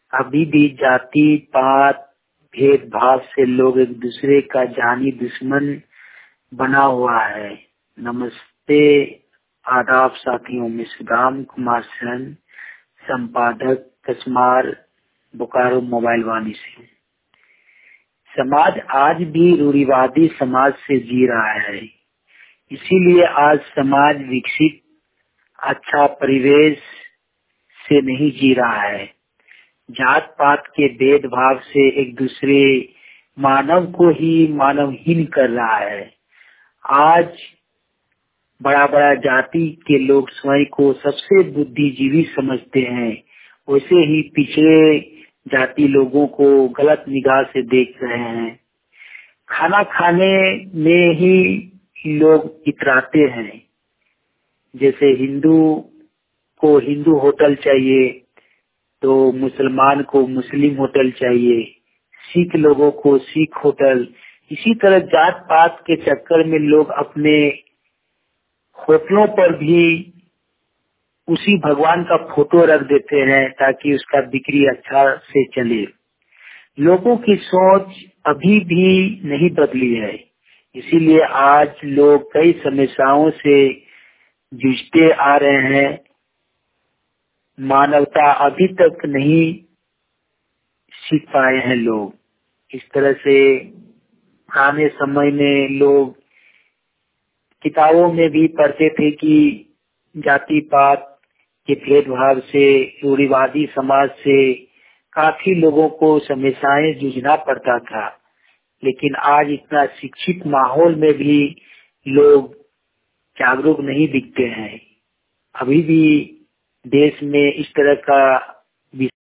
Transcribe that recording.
अभी भी जाति पात भेदभाव से लोग एक दूसरे का जानी दुश्मन बना हुआ है। नमस्ते, आदाब साथियों, मैं सुदाम कुमार सेन, संपादक कचमार, बोकारो मोबाइल वाणी से। समाज आज भी रूढ़िवादी समाज से जी रहा है, इसीलिए आज समाज विकसित अच्छा परिवेश से नहीं जी रहा है। जात पात के भेदभाव से एक दूसरे मानव को ही मानवहीन कर रहा है। आज बड़ा बड़ा जाति के लोग स्वयं को सबसे बुद्धिजीवी समझते हैं, वैसे ही पिछड़े जाति लोगों को गलत निगाह से देख रहे हैं। खाना खाने में ही लोग इतराते हैं। जैसे हिंदू को हिंदू होटल चाहिए तो मुसलमान को मुस्लिम होटल चाहिए, सिख लोगों को सिख होटल। इसी तरह जात पात के चक्कर में लोग अपने होटलों पर भी उसी भगवान का फोटो रख देते हैं ताकि उसका बिक्री अच्छा से चले। लोगों की सोच अभी भी नहीं बदली है, इसीलिए आज लोग कई समस्याओं से जूझते आ रहे हैं। मानवता अभी तक नहीं सीख पाए हैं लोग। इस तरह से पुराने समय में लोग किताबों में भी पढ़ते थे कि जाति पात के भेदभाव से, रूढ़िवादी समाज से काफी लोगों को समस्याएं जूझना पड़ता था। लेकिन आज इतना शिक्षित माहौल में भी लोग जागरूक नहीं दिखते हैं। अभी भी देश में इस तरह का